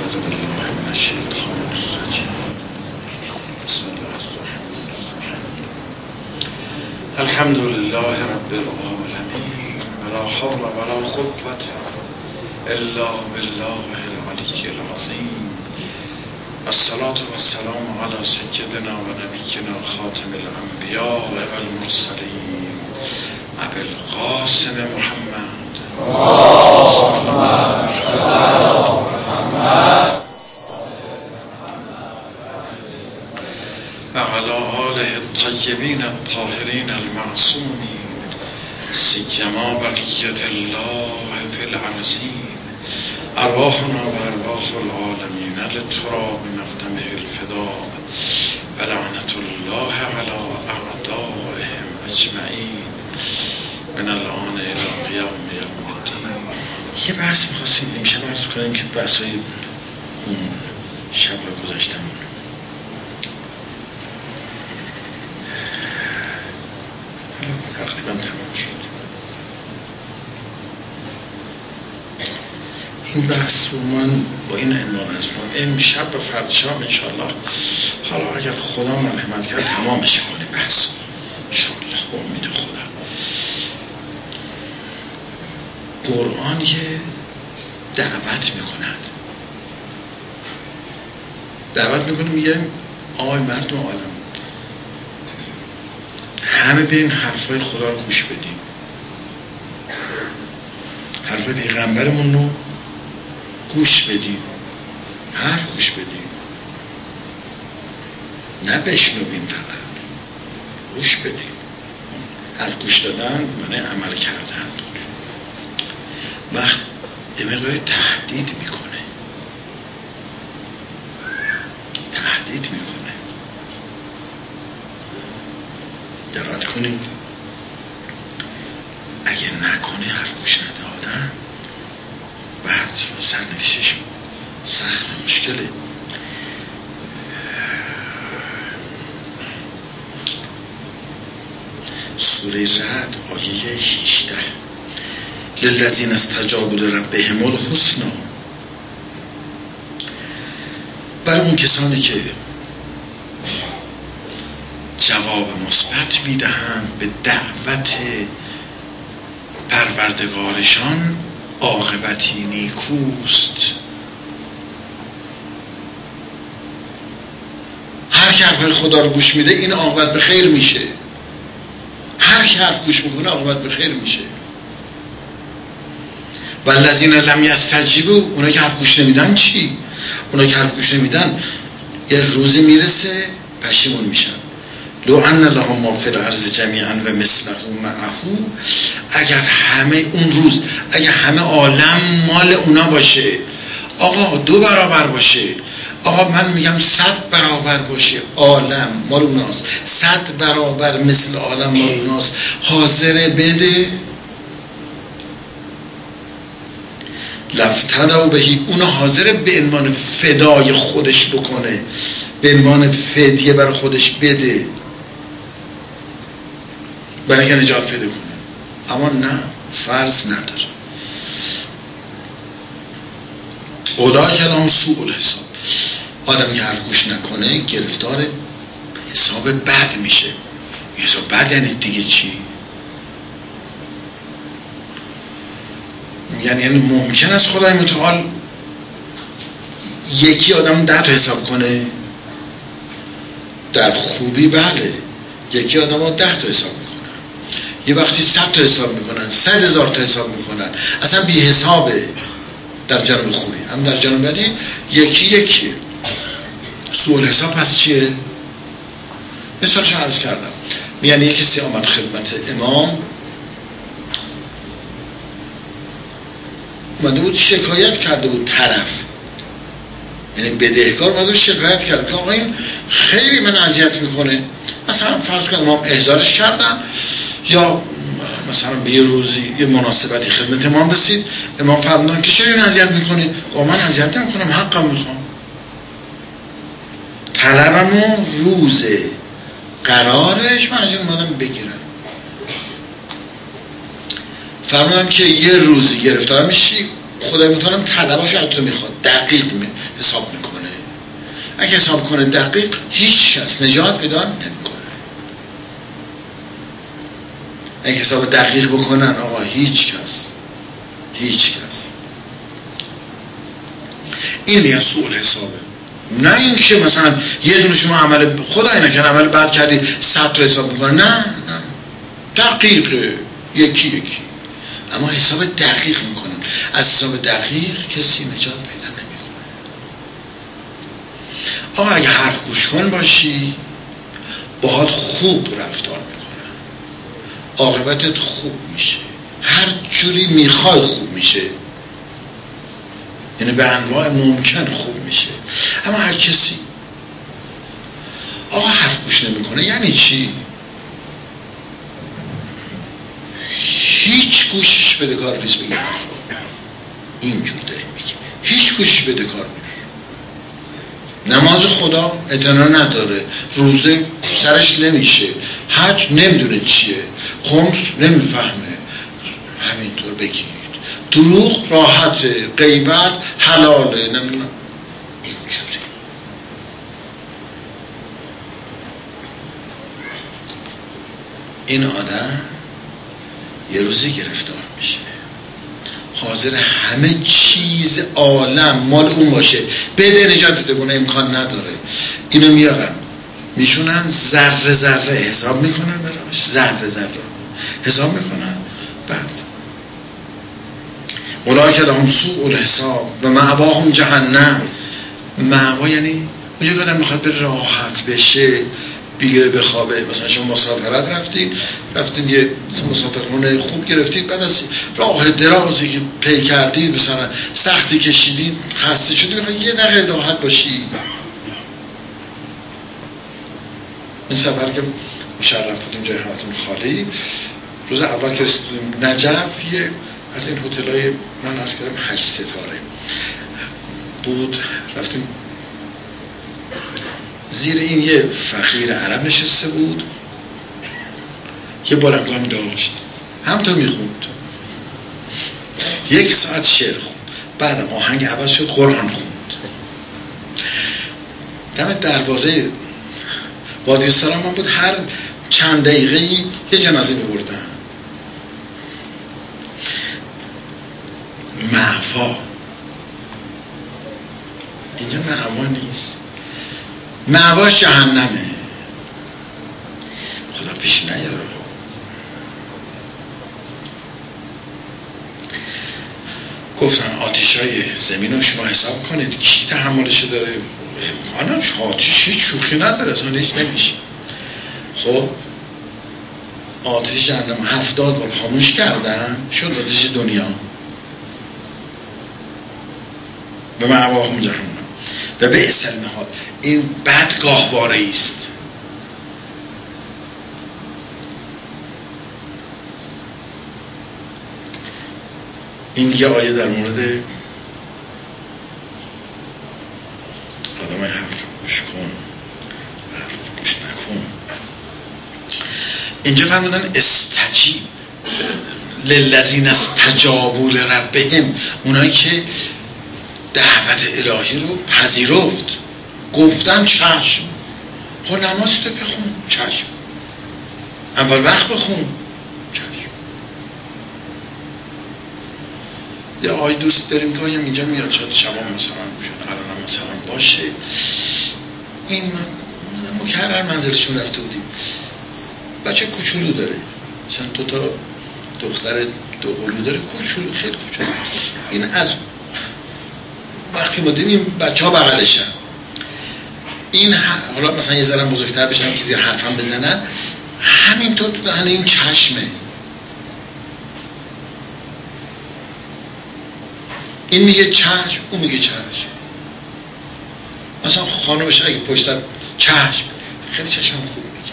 أعوذ بالله من الشيطان الرجيم. بسم الله الرحمن الرحيم. الحمد لله رب العالمين ولا حول ولا قوة إلا بالله العلي العظيم. الصلاة والسلام على سيدنا ونبينا خاتم الأنبياء والمرسلين أبي القاسم محمد وعلى آله الطيبين الطاهرين المعصومين سيما بقية الله في العرزين. أرواحنا وأرواح العالمين للتراب مقدمه الفداء ولعنة الله على أعدائهم أجمعين من الآن إلى قیام یوم الدین. یه بحث می‌خواستیم امشب عرض کنیم که بحثای اون شب گذشتم تقریبا تمام شد. این بحث رو من با این عنوان هست امشب و فردا شب انشاءالله، حالا اگر خدا مرحمت کرد تمامش کنیم بحث انشاءالله با امید خدا. قرآن یه دعوت میکنه میگه آقای مردم عالم همه به این حرفای خدا رو گوش بدیم، حرفای پیغمبرمون رو گوش بدیم، حرف گوش بدیم، نه بشنویم، فقط گوش بدیم. حرف گوش دادن معنی عمل کردن بود. وقت یه مقداری تهدید میکنه دقت کنید. اگه نکنه حرف گوش ندادن بعد سرنوشتش سخت مشکله. سوره رعد آیه 18 للذین استجابوا لربهم الحسنی، برای اون کسانی که جواب مثبت میدهند به دعوت پروردگارشان عاقبتی نیکوست. هر که حرف خدا رو گوش میده این عاقبت به خیر میشه. هر که حرف گوش میکنه عاقبت به خیر میشه. والذین لم یستجیبوا، اونا که حرف گوش نمیدن چی؟ اونا که حرف گوش نمیدن یه روزی میرسه پشیمون میشن. لو ان لهم ما فی الارض جمیعا و مثله معه، اگر همه اون روز اگر همه عالم مال اونا باشه، آقا 2 برابر باشه، آقا من میگم 100 برابر باشه، عالم مال اوناست، 100 برابر مثل عالم مال اوناست، حاضر بده لفتدوا بهی، اونا حاضر به عنوان فدای خودش بکنه، به عنوان فدیه برای خودش بده برای که نجات پیدا کنه. اما نه، فرض نداره. اولئک لهم سوء الحساب، آدمی که حرف گوش نکنه گرفتار حساب بد میشه. حساب بد یعنی دیگه چی؟ یعنی ممکن است خدای متعال یکی آدم 10 تا حساب کنه در خوبی، بله یکی آدم ها 10 تا حساب میکنن، یه وقتی 100 تا حساب میکنن، 100,000 تا حساب میکنن، اصلا بی حسابه در جانب خوبی. هم در جانب بدی یکی سوء حساب پس چیه؟ مثالش عرض کردم. یعنی یکی کسی آمد خدمت امام، اومده بود شکایت کرده بود، طرف یعنی بدهکار اومده بود شکایت کرده که آقا این خیلی من اذیت میکنه. مثلا فرض کن امام احضارش کردن، یا مثلا به یه روزی یه مناسبتی خدمت امام رسید، امام فرمودن که چرا این اذیت میکنی؟ آقا من اذیت نمیکنم، حقم میخوام، طلبمو روز قرارش من از این اومدم بگیرم. فرمودن که یه روزی گرفتار میشی خدای متعال طلباش از تو میخواد، دقیق حساب میکنه. اگه حساب کنه دقیق، هیچ کس نجات پیدا نمیکنه. اگه حساب دقیق بکنن آقا، هیچ کس این میگن سوء حسابه. نه این که مثلا یه دونه شما عمل خدای نکنه عمل بد کردی 100 تا حساب میکنه، نه دقیقه، یکی اما حساب دقیق میکنن. از حساب دقیق کسی نجات پیدا نمیکنه. آقا اگه حرف گوش کن باشی، باهات خوب رفتار میکنن، عاقبتت خوب میشه، هر جوری میخوای خوب میشه، یعنی به انواع ممکن خوب میشه. اما هر کسی آقا حرف گوش نمیکنه یعنی چی؟ هیچ گوشش بده کار نیست بگه حرفا. اینجور داریم میگه هیچ گوشش بده کار نیست. نماز خدا اعتنا نداره، روزه سرش نمیشه، حج نمیدونه چیه، خمس نمیفهمه، همینطور بگید. دروغ راحته، غیبت حلاله، نمیدونم اینجوری. این آدم یه روزی گرفتار میشه، حاضر همه چیز عالم مال اون باشه، بده نجات بده، امکان نداره. اینو میارن میشونن، ذره ذره حساب میکنن براش، ذره ذره حساب میکنن. بعد اولئک لهم سوء الحساب و مأواهم جهنم. مأوا یعنی اونجا که آدم میخواد به راحت بشه، بگیره بخوابه. مثلا شما مسافرت رفتین یه مسافرخونه خوب گرفتید، بعد از راه درازی که طی کردید، مثلا سختی کشیدید، خسته شدید، میخواید یه دقیقه راحت باشی. این سفر که مشرف بودیم جای همتون خالی، روز اول که رسیدیم نجف، یه از این هتل‌های من عرض کردم 8 ستاره بود، رفتیم زیر این یه فقیر عرب نشسته بود، یه بارنگام داشت، همطور میخوند، 1 ساعت شعر خوند، بعدم آهنگ عوض شد قرآن خوند. دم دروازه وادی السلام من بود، هر چند دقیقه‌ای یه جنازه می‌بردن. مأوا اینجا مأوا نیست، مأواش جهنمه. خدا پیش نیاره. گفتن آتشای زمین رو شما حساب کنید، کی تحملش داره؟ امکانم آتش هیچ شوخی نداره، اصلا هیچ نمیشه. خب آتش جهنم 70 بار خاموش کردن، شد آتش دنیا. به مأواهم جهنم و بئس المهاد. این بد گاهواره است. این یه آیه در مورد آدم حرف گوش کن، حرف گوش نکن. اینجا فرمودن استجیب للذین استجابوا لربهم، اونایی که دعوت الهی رو پذیرفت، گفتن چشم. خب نماز تو بخون، چشم. اول وقت بخون، چشم. یه آی دوست داریم که آیم اینجا میاد، شاید شبا مثلا الان مثلا باشه، این مکرر منزلشون رفته بودیم، بچه کوچولو داره، مثلا 2 تا دختر 2 قلو داره، کوچولو، خیلی کوچولو. این از وقتی ما دیدیم بچه ها بغلشن، این حالا مثلا یه ذره بزرگتر بشن که حرفم بزنن، همینطور تو دهن این چشمه. این میگه چشم، اون میگه چشم. مثلا خانمش اگه پشتر چشم، خیلی چشم خوب میگه،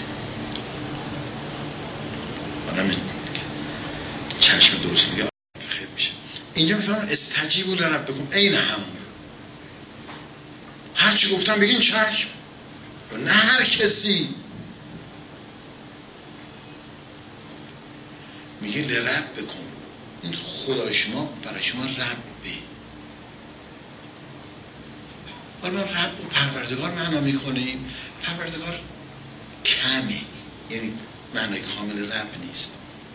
آدم چشم درست میگه، خیلی میشه. اینجا میفهمم استجیبوا لربکم، عین همون هرچی گفتم بگین چشم. نه هر کسی میگه لرب بکن، این خدا شما برای شما رب حالا ما رب و پروردگار معنا میکنیم، پروردگار کمه، یعنی معنای کامل رب نیست.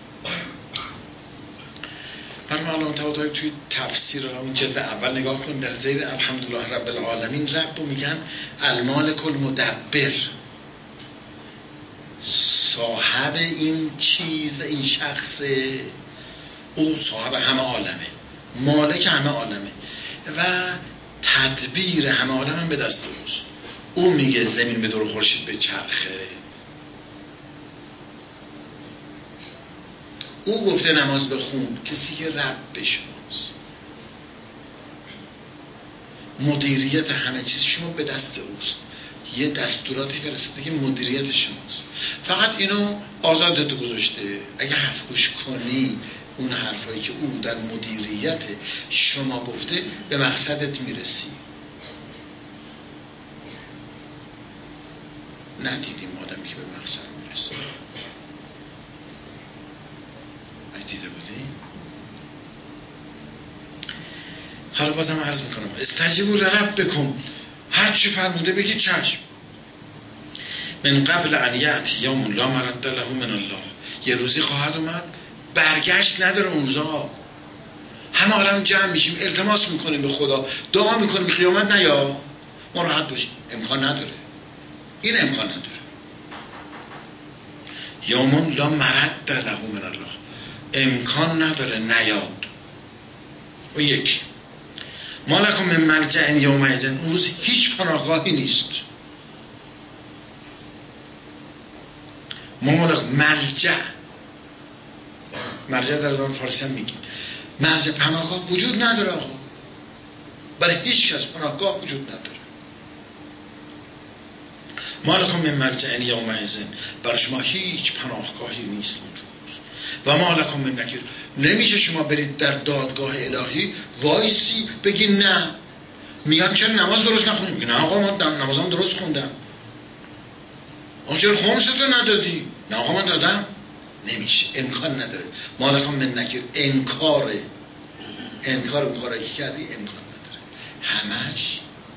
برای معلومات توی تفسیر اون جلد اول نگاه کن، در زیر الحمدلله رب العالمین رب رو میگن المالک المدبر، صاحب این چیز و این شخص، او صاحب همه عالمه، مالک همه عالمه و تدبیر همه عالم هم به دست اوست. او میگه زمین به دور خورشید به چرخه، او گفته نماز بخون، کسی که رب شماست، مدیریت همه چیز شما به دست اوست، یه دستوراتی فرستاده که مدیریت شماست، فقط اینو آزادت گذاشته. اگه حرف گوش کنی اون حرفایی که او در مدیریت شما گفته به مقصدت میرسی. ندیدیم آدمی که به مقصد میرسه؟ دیده بودی؟ حالا بازم عرض میکنم استجیبوا لربکم، هر چی فرموده بگید چشم. من قبل ان یأتی یوم لا مرد له من الله، یه روزی خواهد اومد برگشت نداره اون روزا. همه عالم جمع میشیم التماس میکنیم به خدا، دعا میکنیم قیامت نیا، ما راحت باشیم. امکان نداره، این امکان نداره. یوم لا مرد له من الله، امکان نداره نیاد. و یک ما لکم من ملجأ یومئذ، اون روز هیچ پناهگاهی نیست. ما لکم مرجع در زبان فارسی هم میگیم مرجع، پناهگاه وجود نداره آقا، برای هیچ کس پناهگاه وجود نداره. ما لکم من ملجأ یومئذ، برای شما هیچ پناهگاهی نیست اونجا. و ما لکم من نکیر، نمیشه شما برید در دادگاه الهی وایسی بگی نه. میگن چرا نماز درست نخونیم؟ میگن آقا من نمازم درست خوندم. آقا چرا خمستو ندادی؟ نه آقا من دادم. نمیشه، امکان نداره. ما لکم من نکیر، انکار اون کاری که کردی امکان نداره. همش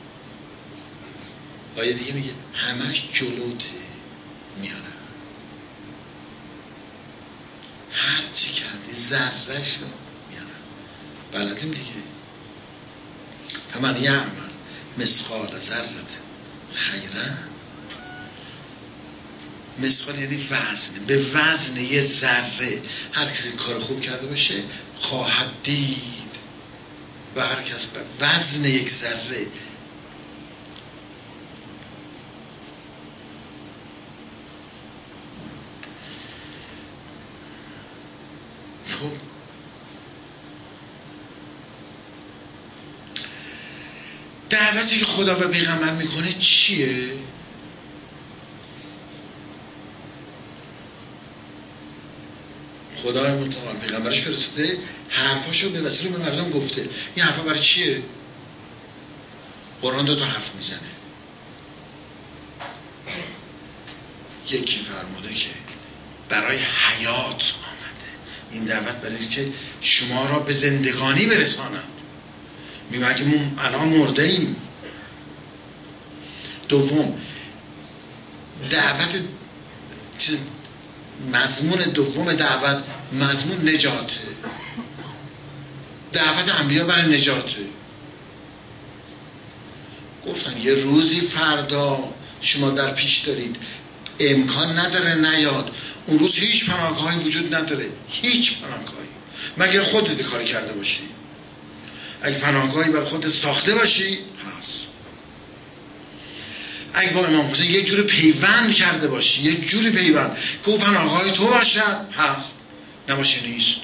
آیه دیگه میگه همش جلوته میاره، هر چی کردی ذره شو میاره. بلدیم دیگه. فمن یعمل مثقال ذره خیرا، مثقال یعنی وزن، به وزن یه ذره هر کسی کار خوب کرده باشه خواهد دید، و هر کس به وزن یک ذره خب دعوتی که خدا و پیغمبر میکنه چیه؟ خدا متعال پیغمبرش فرستاده حرفاشو به وسیله به مردم گفته. این حرفا برای چیه؟ قرآن 2 تا حرف میزنه. یکی فرموده که برای حیات آمده، این دعوت برای که شما را به زندگانی برسانند. میگه که ما الان مرده ایم. دوم دعوت، مضمون دوم دعوت مضمون نجاته. دعوت انبیا برای نجاته. گفتن یه روزی فردا شما در پیش دارید، امکان نداره نیاد. اون روز هیچ پناهگاهی وجود نداره، هیچ پناهگاهی، مگر خودت کاری کرده باشی. اگه پناهگاهی بر خودت ساخته باشی هست. اگه با امام حسین یه جور پیوند کرده باشی، یه جوری پیوند که او پناهگاه تو باشد هست، نباشه نیست.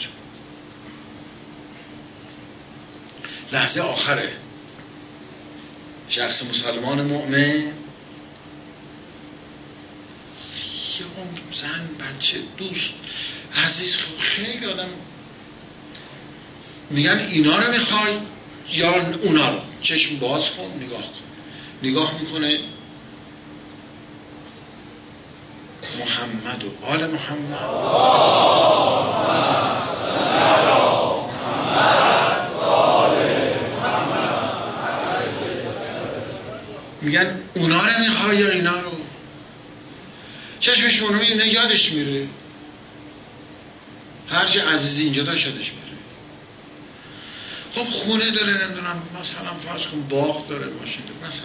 لحظه آخره شخص مسلمان مؤمن، یه زن، بچه، دوست، عزیز، خیلی آدم میگن اینا رو میخوای یا اونا رو، چشم باز کن نگاه کن. نگاه میکنه محمد و آل محمد، محمد اونا رو میخوای یا اینا رو؟ چشمش منو اینه یادش میره، هر چه عزیزی اینجا داشت یادش میره. خب خونه داره، نمیدونم مثلا فرض کن باغ داره، ماشین داره، مثلا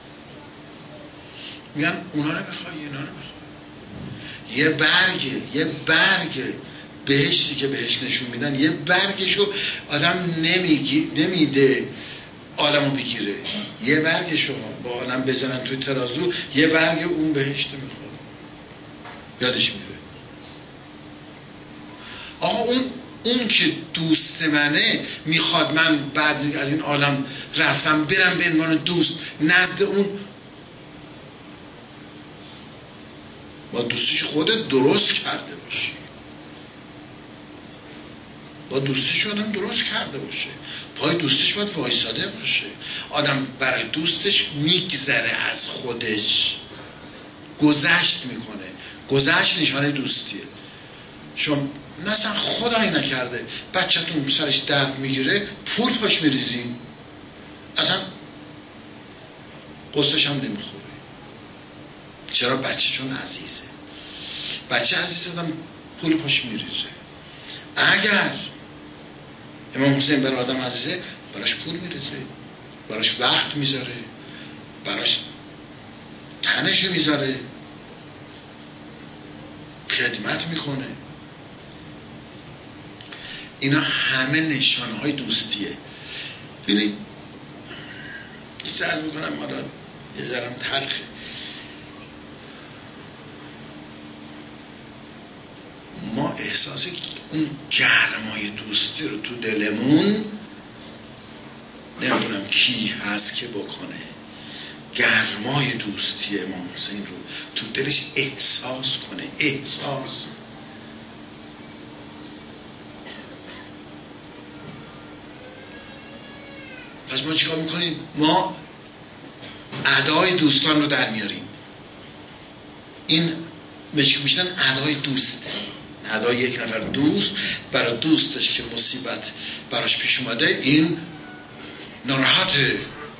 میگن اونا رو میخوای اینا رو میخوای. یه برگ بهشتی که بهش نشون میدن، یه برگشو آدم نمیده آدمو بگیره، یه برگشو با آدم بزنن توی ترازو، یه برگ اون بهشت میخواد، یادش میره. آقا اون که دوست منه میخواد من بعد از این عالم رفتم برم به عنوان دوست نزد اون، با دوستیش خودت درست کرده باشی، با دوستیش آدم درست کرده باشه، پای دوستیش باید وایساده باشه. آدم برای دوستش میگذره از خودش، گذشت میکنه. گذشت نشانه دوستیه. چون مثلا خدایی نکرده بچه‌تون سرش درد میگیره، پول پاش میریزین، اصلا قصه‌ش هم نمیخوره. چرا؟ بچه چون عزیزه. بچه عزیز آدم پول پاش میریزه. اگر امام حسین برای آدم عزیزه، براش پول میریزه، براش وقت میذاره، براش تنش میذاره، خدمت میکنه. اینا همه نشانه های دوستیه. ببینید چیز عرض میکنم، حالا یه ذرم تلخه، ما احساس اون گرمای دوستی رو تو دلمون، نمیدونم کی هست که بکنه، گرمای دوستی امام حسین رو تو دلش احساس کنه. احساس پس ما چیکار میکنیم؟ ما ادای دوستان رو در میاریم. این میشن ادای دوسته، ادای یک نفر دوست برای دوستش که مصیبت براش پیش اومده، این ناراحته.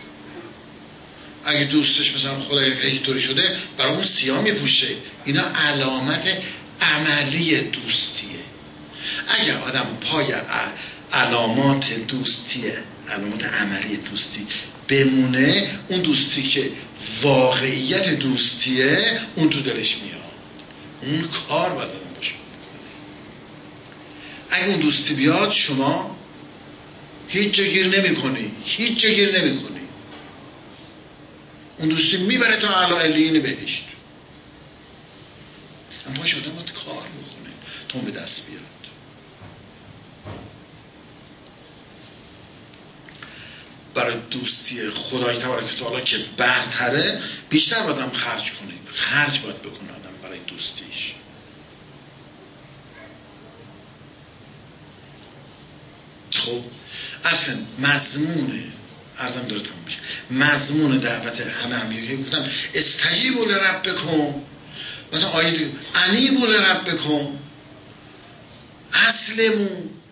اگه دوستش مثلا خدای اینطوری شده، برای اون سیاه میپوشه. اینا علامت عملی دوستیه. اگر آدم پای علامات دوستیه، علامات عملی دوستی بمونه، اون دوستی که واقعیت دوستیه اون تو دلش میاد، اون کار باید آدم باشه. اگه اون دوستی بیاد، شما هیچ جا گیر نمی کنی، هیچ جا گیر نمی کنی. اون دوستی میبره تا اعلی علیین بهشت. اما باشه آدم باید کار بکنه تا اون به دست بیاد. برای دوستی خدای تبارک و تعالی که برتره، بیشتر باید هم خرج کنه. خرج باید بکنه آدم برای دوستیش. خب اصلا ارزم داره تمام میشه، مضمون دعوت همه انبیا گفتن استجیبوا لربکم، مثلا آیه دیگه انیبوا لربکم اسلموا،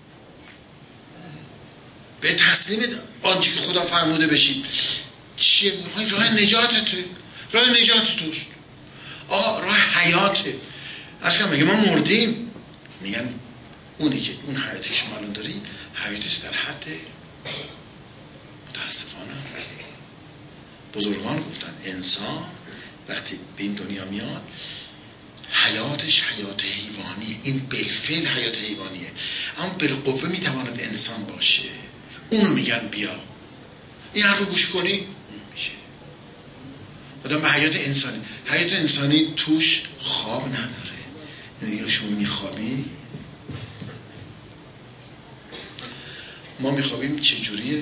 به تسلیم آنچه که خدا فرموده بشید. چیه میخواین؟ راه نجاتته، راه نجات توست. آقا راه حیاته. اصلا میگه ما مردیم، میگن اونی که اون حیاتی شما الان داری حیاتش در حد، متاسفانه بزرگان گفتن انسان وقتی به این دنیا میاد حیاتش حیات حیوانیه. این بالفعل حیات حیوانیه، اما بالقوه میتواند انسان باشه. اونو میگن بیا این حرف گوش کنی، اون میشه آدم به حیات انسانی. حیات انسانی توش خواب نداره. یعنی شما میخوابی، ما میخوابیم چجوریه؟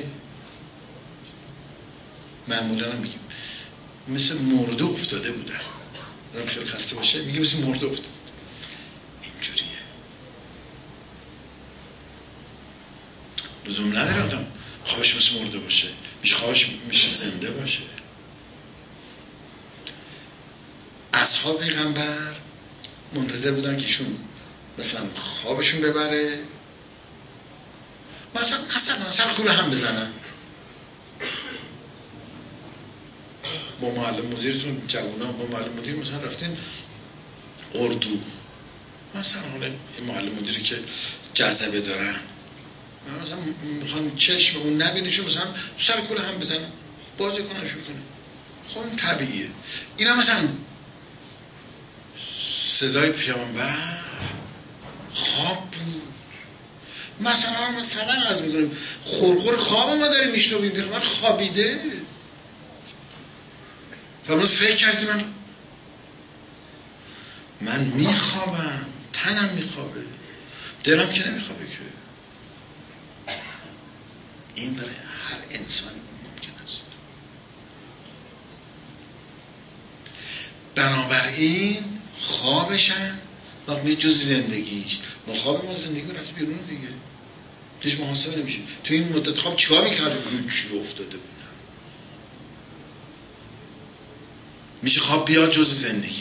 معمولا هم میگیم مثل مرده افتاده بودن. آدم خیلی خسته باشه میگه مثل مرده افتاده. اینجوریه. لزوم نداره آدم خوابش مثل مرده باشه، میشه خوابش میشه زنده باشه. اصحاب پیغمبر منتظر بودن که ایشون مثلا خوابشون ببره، مثلا سر کوله هم بزنن. با معلم مدیرتون جوونا با معلم مدیر مثلا رفتین اردو، مثلا حالا این معلم مدیری که جذبه دارن مثلا میخوان چشم اون نبینیشون مثلا سر کل هم بزنن بازی کنن شروع کنن، خب این طبیعیه. اینا مثلا صدای پیامبر خواب بود، مثلا عرض میکنیم خورخور خواب ما داریم میشنویم، پیغمبر خوابیده. فرمود فکر کردی من میخوابم، تنم میخوابه، دلم که نمیخوابه که. این برای هر انسانی ممکن است. بنابراین خوابشن واقعی جز زندگیش. ما خواب ما زندگی رفت بیرون دیگه، هیچ محاسبه نمیشه. تو این مدت خواب چیکار میکرده؟ چی افتاده بودن. میشه خواب بیاد جز زندگی.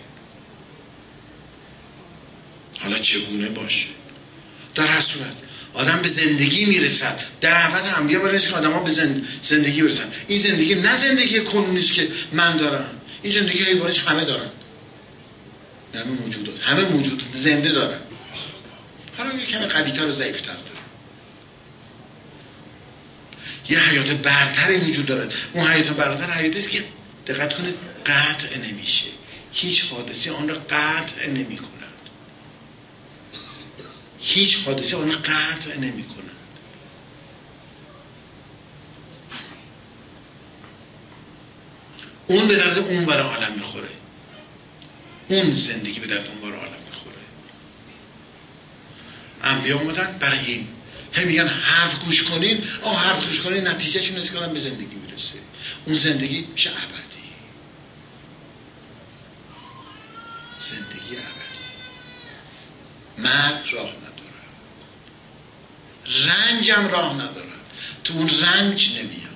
حالا چگونه باشه؟ در هر صورت آدم به زندگی میرسد. دعوت انبیا برای اینکه آدم‌ها به زندگی برسن. این زندگی نه زندگی کنونیست که من دارم، این زندگی حیوانی همه دارن، همه موجودات زنده دارن، حالا یه کمی قوی‌تر و ضعیف‌تر داره. یه حیات برتری وجود داره. اون حیات برتر حیاتی است که دقت کنید قطع نمیشه، هیچ حادثه آن را قطع نمی‌کند، هیچ حادثه آن را قطع نمی‌کند. اون به درد اون ور عالم میخوره، اون زندگی به درد اون ور عالم میخوره. انبیا اومدن برای این هم میگن حرف گوش کنین، حرف گوش کنین نتیجهش این است که آدم به زندگی میرسه. اون زندگی میشه ابدی، زندگی ابدی. مرگ راه نداره، رنجم راه نداره، تو اون رنج نمیاد.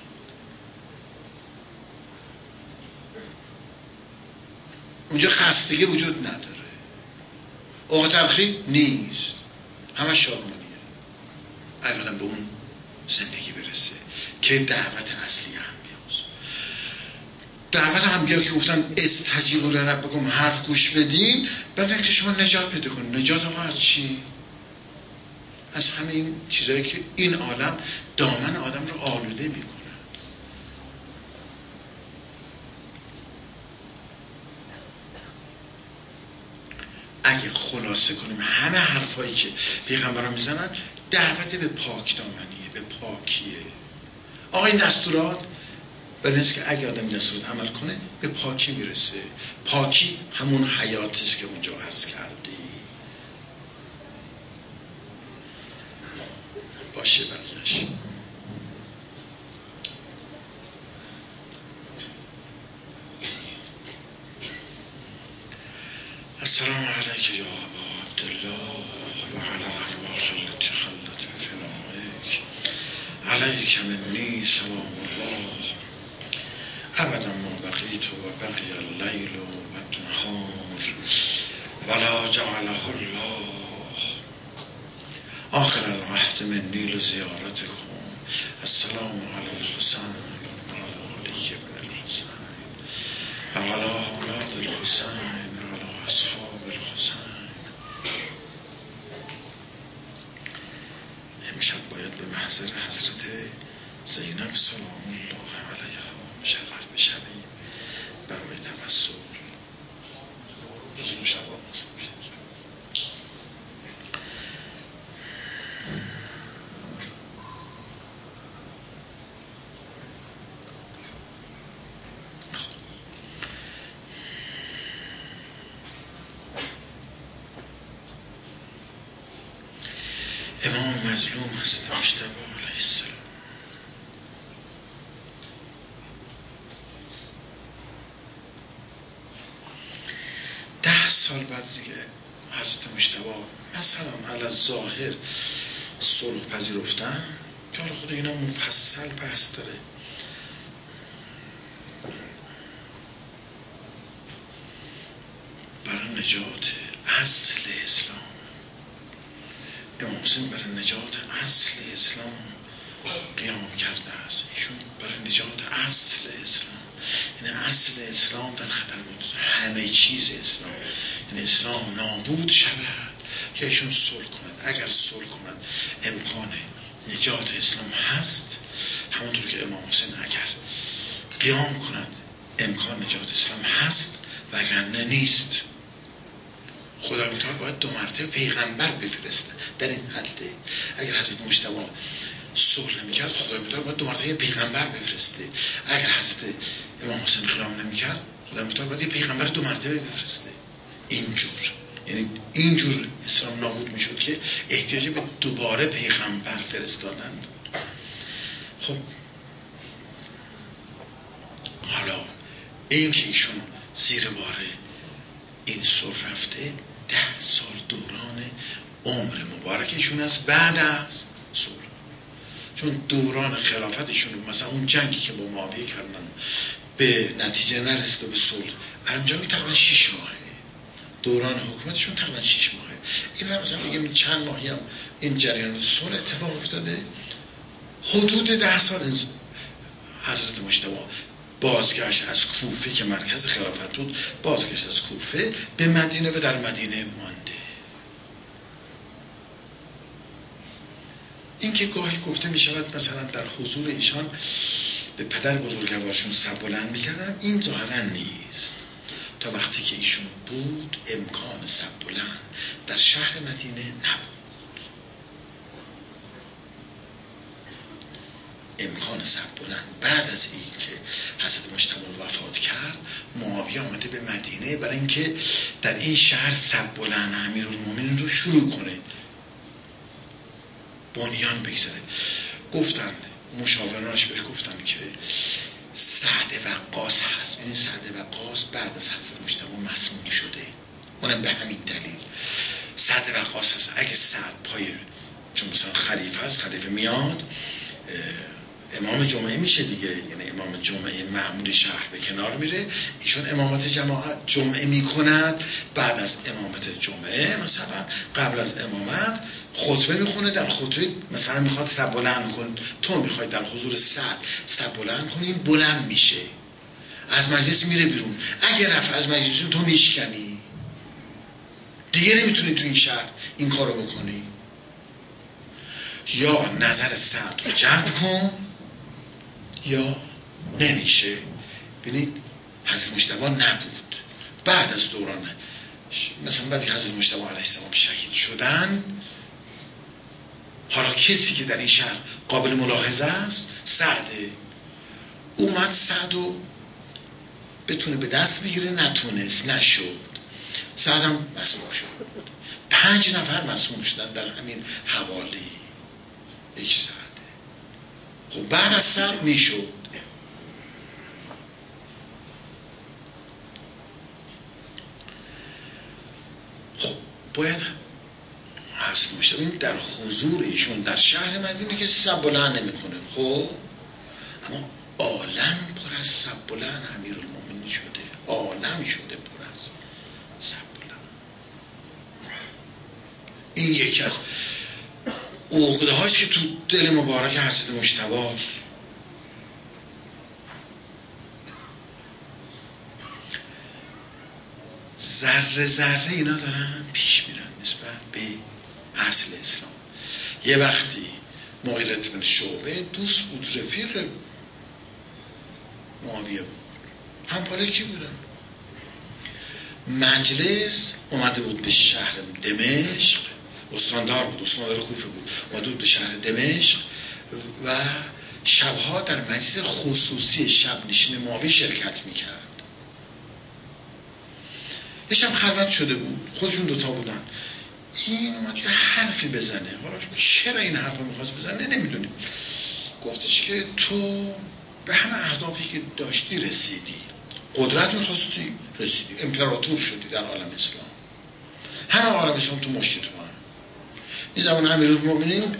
اونجا خستگی وجود نداره، اوقات تلخی نیست، همه شادمانیه. اولا به اون زندگی برسه که دعوت اصلی انبیاست. دعوت انبیا که گفتن استجیبوا لربکم، حرف گوش بدین، برای اینکه شما نجات پیدا کنید. نجات آقا از چی؟ از همه این چیزایی که این عالم دامن آدم رو آلوده میکنه. اگه خلاصه کنیم همه حرفایی که پیغمبران میزنن دعوت به پاک دامنیه، به پاکیه. آقا این دستورات برای اینست که اگه آدم دستورات عمل کنه به پاکی میرسه. پاکی همون حیاتیست که اونجا عرض کردی. باشه بقیهش السلام علیک یا ابا عبدالله و علی الارواح التي خلت بفنائک علیک منی سلام الله ابدا ما بقیت و بقی اللیل و النهار ولا جعله الله آخر العهد منی لزیارتکم. السلام علی الحسین و علی علی بن الحسین و علی اولاد الحسین اصحاب الحسین. امشب باید به محضر حضرت زینب سلام الله علیها مشرف بشویم برای توسل. از این شب آموز میشه. امام مظلوم حضرت مجتبی علیه السلام ده سال بعد دیگه حضرت مجتبی مثلا علی ظاهر صلح پذیرفتن که حالا خود اینا مفصل بحث داره. برای نجات اصل اسلام، امام حسین برای نجات اصل اسلام قیام کرده است. ایشون برای نجات اصل اسلام، یعنی اصل اسلام در خطر بود، همه چیز اسلام، یعنی اسلام نابود شود یا ایشون صلح کند. اگر صلح کند امکان نجات اسلام هست، همونطور که امام حسین اگر قیام کند امکان نجات اسلام هست و اگر نه نیست. خدای متعال باید 2 مرتبه پیغمبر بفرسته در این حده. اگر حضرت مجتبی صلح نمی‌کرد، خدای متعال باید 2 مرتبه پیغمبر بفرسته. اگر حضرت امام حسین قیام نمی‌کرد، خدای متعال باید یه پیغمبر 2 مرتبه بفرسته. اینجور، یعنی اینجور اسلام نابود میشد که احتیاج به دوباره پیغمبر فرستادن بود. خب حالا این که ایشون زیر بار این صلح رفته 10 سال دوران عمر مبارکشون است بعد از صلح. چون دوران خلافتشون مثلا اون جنگی که با معاویه کردن به نتیجه نرسید و به صلح انجامی تقریبا 6 ماهه. دوران حکومتشون تقریبا 6 ماهه. این رو مثلا بگیم چند ماهی هم این جریان صلح اتفاق افتاده. حدود 10 سال حضرت مجتبی بازگشت از کوفه که مرکز خلافت بود، بازگشت از کوفه به مدینه و در مدینه مانده. این که گاهی گفته می شود مثلا در حضور ایشان به پدر بزرگوارشون سب بلند میکردن، این ظاهرا نیست. تا وقتی که ایشون بود امکان سب بلند در شهر مدینه نبود. امکان سب بلند بعد از این که حضرت مجتبی وفات کرد، معاویه آمده به مدینه برای اینکه در این شهر سب بلند امیرالمومنین رو شروع کنه، بنیان بگذاره. گفتن مشاورانش بهش گفتن که سعد وقاص هست. این سعد وقاص بعد از حضرت مجتبی مسموم شده، اونم به همین دلیل سعد وقاص هست. اگه سعد پای، چون مثلا خلیفه هست، خلیفه میاد امام جمعه میشه دیگه، یعنی امام جمعه معمول شهر به کنار میره، ایشون امامت جمعه میکند. بعد از امامت جمعه مثلا قبل از امامت خطبه میخونه، در خطبه مثلا میخواد سب بلند کن، تو میخوای در حضور سعد سب بلند کنی، این بلند میشه، از مجلس میره بیرون. اگه رفت از مجلس تو میشکنی دیگه، نمیتونی تو این شهر این کارو بکنی. یا نظر سعد رو جلب کن یا نمیشه. ببینید حضرت مجتبی نبود. بعد از دوران مثلا بعد که حضرت مجتبی علیه السلام شهید شدن، حالا کسی که در این شهر قابل ملاحظه است سعده. اومد سعد رو بتونه به دست بگیره، نتونست، نشد. سعد هم مسموم شد. 5 نفر مسموم شدن در همین حوالی یک سعده. خب بعد از سعد میشد. خب باید حضرت مجتبی در حضور ایشون در شهر مدینه که سب بلند نمیکنه. خب اما عالم پر از سب بلند امیرالمومنین شده، عالم شده پر از سب بلند. این یکی از عقده هاست که تو دل مبارک حضرت مجتبی است. ذره ذره اینا دارن پیش میرن نسبت به اصل اسلام. یه وقتی مغیرة بن شعبه دوست بود، رفیق معاویه بود، همکاره کی بودن. مجلس اومده بود به شهر دمشق، استاندار بود، استاندار کوفه بود، اومده بود به شهر دمشق و شبها در مجلس خصوصی شب نشین معاویه شرکت میکرد. یه شب خلوت شده بود، خودشون دوتا بودن. این اومد یه حرفی بزنه. حالا چرا این حرف رو میخواست بزنه نمیدونیم. گفتش که تو به همه اهدافی که داشتی رسیدی، قدرت میخواستی رسیدی، امپراتور شدی در عالم اسلام، همه عالم اسلام تو مشتی تو هم. این زمان امیرالمومنین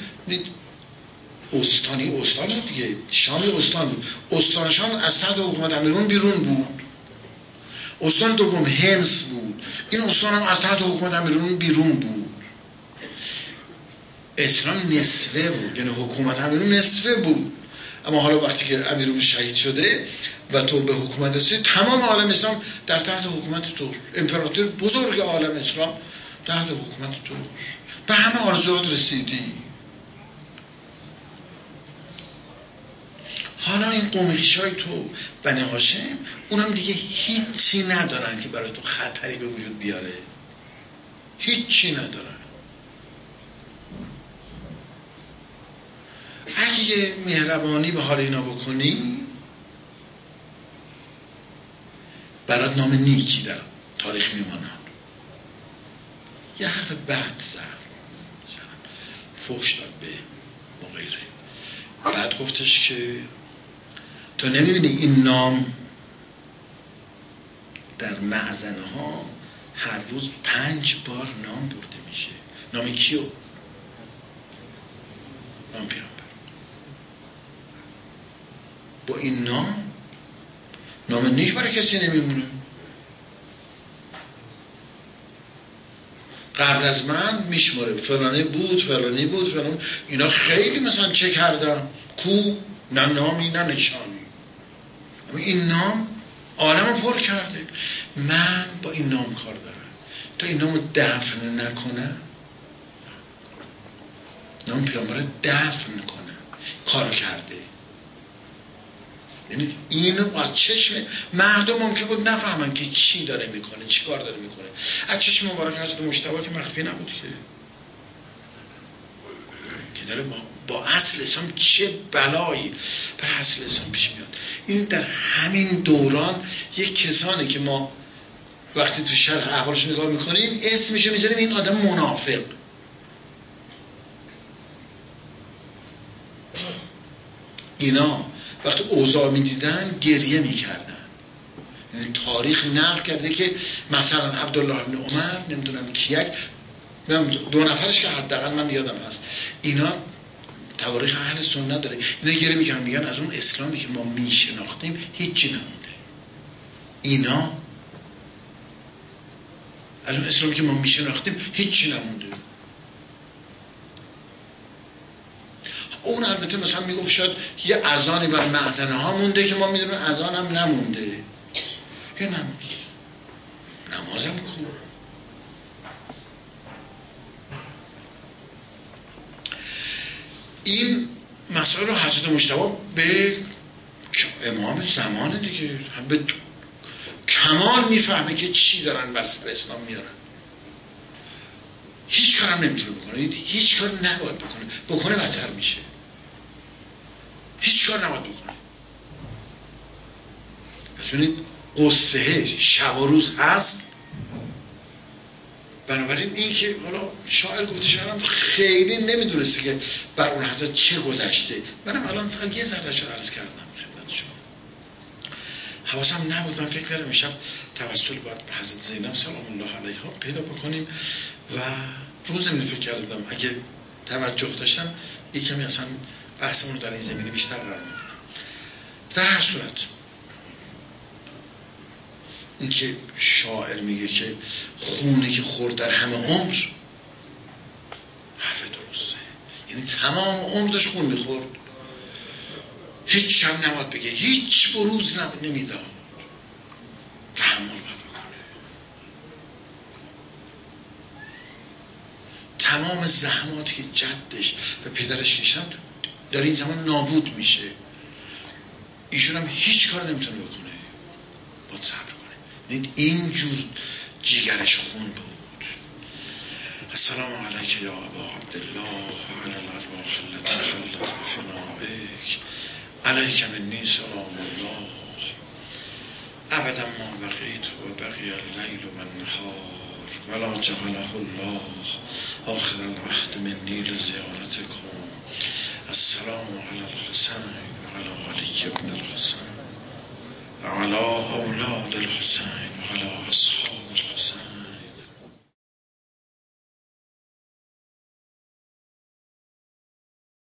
استان بود دیگه، شامی استان بود. استان شام از تحت حکومت امیرالمومنین بیرون بود. استان دوم حمص بود، این استان هم از تحت حکومت امیرالمومنین بیرون بود. اسلام نصفه بود، یعنی حکومت امیرالمومنین نصفه بود. اما حالا وقتی که امیرالمومنین شهید شده و تو به حکومت رسید، تمام عالم اسلام در تحت حکومت تو، امپراتور بزرگ عالم اسلام تحت حکومت تو، به همه آرزوات رسیدی. حالا این قوم‌خیشای تو بنی هاشم اونم دیگه هیچی ندارن که برای تو خطری به وجود بیاره، هیچی ندارن. اگه مهربانی به حال اینا بکنی برات نام نیکی در تاریخ میمانن. یه حرف بد زد، فحش داد به مغیره، بعد گفتش که تو نمیبینی این نام در معزنه ها هر روز 5 بار نام برده میشه. نام کیو؟ نام پیامبر. با این نام نیک برای کسی نمیمونه. قبل از من میشماره فلانی بود فلانی بود فلانی، اینا خیلی مثلا چه کردم، کو نه نامی نه نشانی، اما این نام عالمو پر کرده. من با این نام کار دارم. تا این نامو دفن نکنه، نام پیامبر دفن کنه، کار کرده. یعنی اینو با چشم مردم ممکن بود نفهمن که چی داره میکنه، چی کار داره میکنه. از چشم مبارک حضرت مجتبی که مخفی نبود که داره با اصل اسلام چه بلایی بر اصل اسلام پیش میاد. این در همین دوران یک کسانی که ما وقتی تو شرح احوالش نگاه میکنیم اسمشو میذاریم این آدم منافق. اینا وقتی اوضاع میدیدن گریه میکردن. یعنی تاریخ نقل کرده که مثلا عبدالله ابن عمر، نمیدونم کیک، 2 نفرش که حداقل من یادم هست، اینا تواریخ اهل سنت داره، اینا گریه میکنن، میگن از اون اسلامی که ما میشناختیم هیچی نمونده. اینا از اون اسلامی که ما میشناختیم هیچی نمونده. اون البته مثلا میگفت شاید یه اذانی بر معزنه ها مونده که ما میدونیم، اذان هم نمونده. یه نمازم کو. این مسائل رو حضرت مجتبی به امام زمان دیگه به کمال میفهمه که چی دارن بر سر اسلام میارن. هیچ کارم نمیتونه بکنه، هیچ کار نباید بکنه بدتر میشه. هیچ کار نباید بکنه. پس ببینید قصه شب و روز هست. بنابراین این که حالا شاعر گفته شاعرم خیلی نمیدونسته که بر اون حضرت چه گذشته. منم الان فقط یه ذره شو عرض کردم خدمت شما. حواسم نبود. من فکر کردم امشب توسل باید به حضرت زینب سلام الله علیها پیدا بکنیم و روز من فکر کردم اگه توجه داشتم یک کمی اصلا بحثمون رو در این زمینه بیشتر قرار میدونم. در هر صورت این که شاعر میگه که خونه که خورد در همه عمر، حرف درسته. یعنی تمام عمر داشت خون میخورد، هیچ هم نباید بگه، هیچ بروز نمیداد، تحمل باید بکنه. تمام زحماتی که جدش و پدرش کشتن در این زمان نابود میشه. ایشون هم هیچ کار نمیتونه بکنه، باید صبر کنه. اینجور جیگرش خون بود. السلام علیک یا ابا عبدالله و علی الارواح التي خلت بفنائک علیک منی سلام الله ابدا ما بقیت و بقی اللیل و النهار ولا جعله الله آخر العهد منی لزیارتکم. السلام علی الحسین و علی علی ابن الحسین و علی اولاد الحسین و علی اصحاب الحسین